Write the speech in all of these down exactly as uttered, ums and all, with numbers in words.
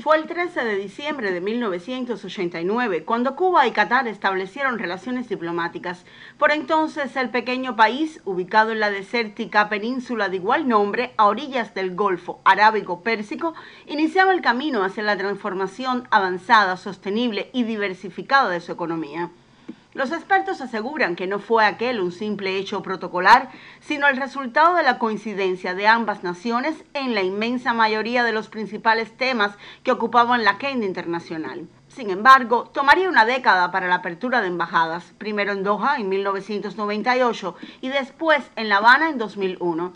Fue el trece de diciembre de mil novecientos ochenta y nueve cuando Cuba y Qatar establecieron relaciones diplomáticas. Por entonces, el pequeño país, ubicado en la desértica península de igual nombre, a orillas del Golfo Arábigo-Pérsico, iniciaba el camino hacia la transformación avanzada, sostenible y diversificada de su economía. Los expertos aseguran que no fue aquel un simple hecho protocolar, sino el resultado de la coincidencia de ambas naciones en la inmensa mayoría de los principales temas que ocupaban la agenda internacional. Sin embargo, tomaría una década para la apertura de embajadas, primero en Doha en mil novecientos noventa y ocho y después en La Habana en dos mil uno.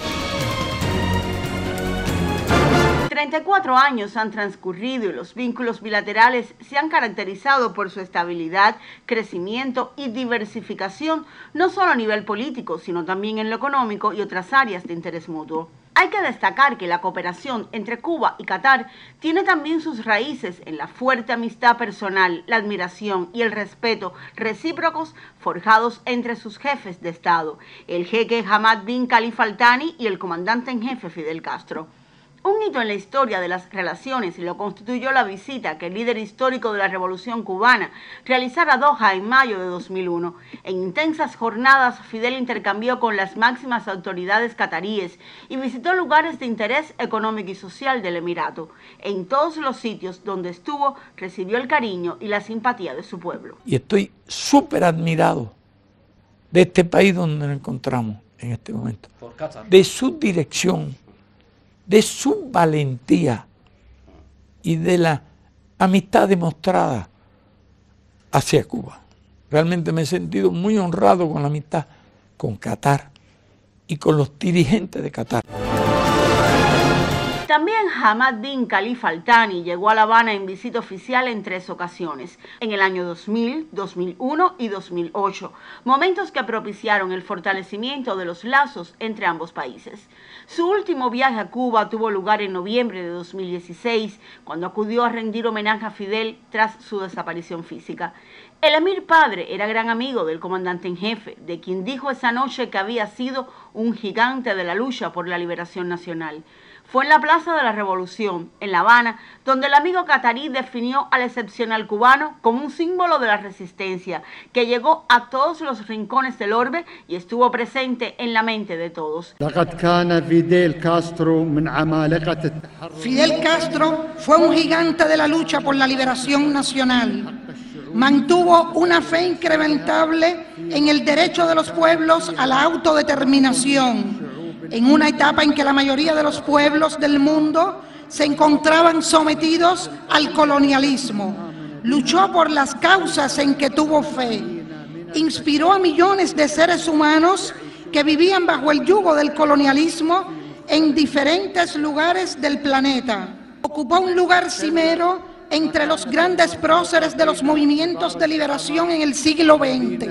treinta y cuatro años han transcurrido y los vínculos bilaterales se han caracterizado por su estabilidad, crecimiento y diversificación, no solo a nivel político, sino también en lo económico y otras áreas de interés mutuo. Hay que destacar que la cooperación entre Cuba y Qatar tiene también sus raíces en la fuerte amistad personal, la admiración y el respeto recíprocos forjados entre sus jefes de Estado, el jeque Hamad bin Khalifa Al Thani y el comandante en jefe Fidel Castro. Un hito en la historia de las relaciones lo constituyó la visita que el líder histórico de la Revolución Cubana realizara a Doha en mayo de dos mil uno. En intensas jornadas, Fidel intercambió con las máximas autoridades cataríes y visitó lugares de interés económico y social del Emirato. En todos los sitios donde estuvo, recibió el cariño y la simpatía de su pueblo. Y estoy súper admirado de este país donde nos encontramos en este momento, de su dirección, de su valentía y de la amistad demostrada hacia Cuba. Realmente me he sentido muy honrado con la amistad con Qatar y con los dirigentes de Qatar. También Hamad bin Khalifa Al Thani llegó a La Habana en visita oficial en tres ocasiones, en el año dos mil, dos mil uno y dos mil ocho, momentos que propiciaron el fortalecimiento de los lazos entre ambos países. Su último viaje a Cuba tuvo lugar en noviembre de dos mil dieciséis, cuando acudió a rendir homenaje a Fidel tras su desaparición física. El emir padre era gran amigo del comandante en jefe, de quien dijo esa noche que había sido un gigante de la lucha por la liberación nacional. Fue en la Plaza de la Revolución, en La Habana, donde el amigo catarí definió al excepcional cubano como un símbolo de la resistencia, que llegó a todos los rincones del orbe y estuvo presente en la mente de todos. Fidel Castro fue un gigante de la lucha por la liberación nacional. Mantuvo una fe incrementable en el derecho de los pueblos a la autodeterminación, en una etapa en que la mayoría de los pueblos del mundo se encontraban sometidos al colonialismo. Luchó por las causas en que tuvo fe. Inspiró a millones de seres humanos que vivían bajo el yugo del colonialismo en diferentes lugares del planeta. Ocupó un lugar cimero entre los grandes próceres de los movimientos de liberación en el siglo veinte.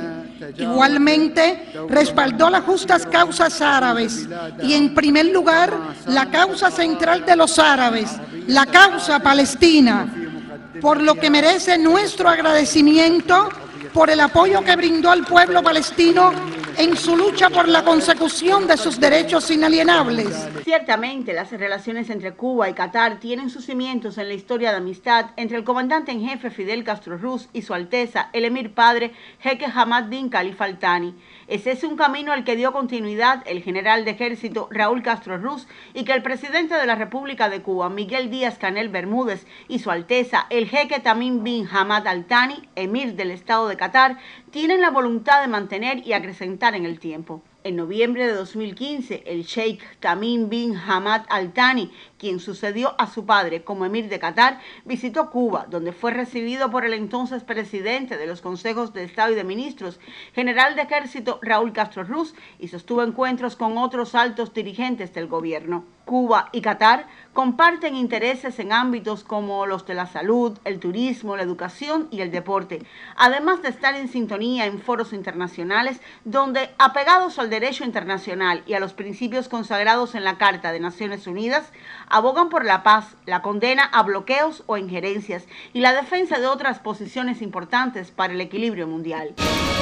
Igualmente, respaldó las justas causas árabes y, en primer lugar, la causa central de los árabes, la causa palestina, por lo que merece nuestro agradecimiento por el apoyo que brindó al pueblo palestino en su lucha por la consecución de sus derechos inalienables. Ciertamente, las relaciones entre Cuba y Qatar tienen sus cimientos en la historia de amistad entre el comandante en jefe Fidel Castro Ruz y su Alteza, el emir padre jeque Hamad bin Khalifa Al Thani. Ese es un camino al que dio continuidad el general de ejército Raúl Castro Ruz y que el presidente de la República de Cuba, Miguel Díaz-Canel Bermúdez, y su Alteza, el jeque Tamim bin Hamad Al Thani, emir del Estado de Qatar, tienen la voluntad de mantener y acrecentar en el tiempo. En noviembre de dos mil quince, el sheikh Tamim bin Hamad Al Thani, quien sucedió a su padre como emir de Qatar, visitó Cuba, donde fue recibido por el entonces presidente de los consejos de Estado y de Ministros, general de ejército Raúl Castro Ruz, y sostuvo encuentros con otros altos dirigentes del gobierno. Cuba y Qatar comparten intereses en ámbitos como los de la salud, el turismo, la educación y el deporte, además de estar en sintonía en foros internacionales donde, apegados al derecho internacional y a los principios consagrados en la Carta de Naciones Unidas, abogan por la paz, la condena a bloqueos o injerencias y la defensa de otras posiciones importantes para el equilibrio mundial.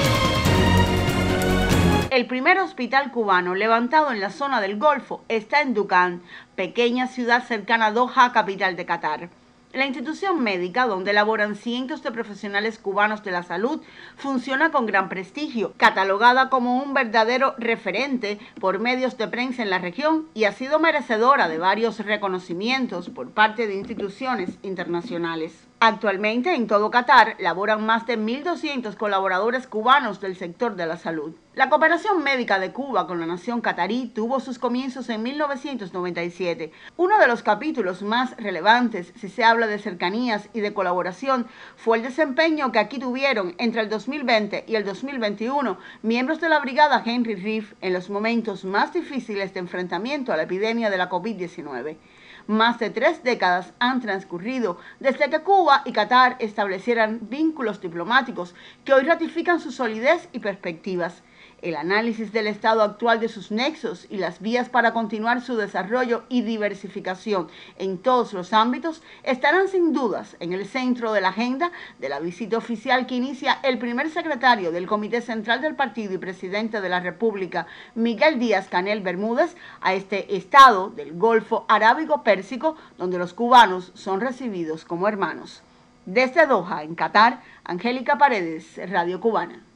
El primer hospital cubano levantado en la zona del Golfo está en Dukhan, pequeña ciudad cercana a Doha, capital de Qatar. La institución médica, donde laboran cientos de profesionales cubanos de la salud, funciona con gran prestigio, catalogada como un verdadero referente por medios de prensa en la región y ha sido merecedora de varios reconocimientos por parte de instituciones internacionales. Actualmente, en todo Qatar, laboran más de mil doscientos colaboradores cubanos del sector de la salud. La cooperación médica de Cuba con la nación catarí tuvo sus comienzos en mil novecientos noventa y siete. Uno de los capítulos más relevantes, si se habla de cercanías y de colaboración, fue el desempeño que aquí tuvieron entre el dos mil veinte y el dos mil veintiuno miembros de la brigada Henry Reef en los momentos más difíciles de enfrentamiento a la epidemia de la COVID diecinueve. Más de tres décadas han transcurrido desde que Cuba y Qatar establecieran vínculos diplomáticos que hoy ratifican su solidez y perspectivas. El análisis del estado actual de sus nexos y las vías para continuar su desarrollo y diversificación en todos los ámbitos estarán sin dudas en el centro de la agenda de la visita oficial que inicia el primer secretario del Comité Central del Partido y presidente de la República, Miguel Díaz-Canel Bermúdez, a este estado del Golfo Arábigo-Pérsico, donde los cubanos son recibidos como hermanos. Desde Doha, en Qatar, Angélica Paredes, Radio Cubana.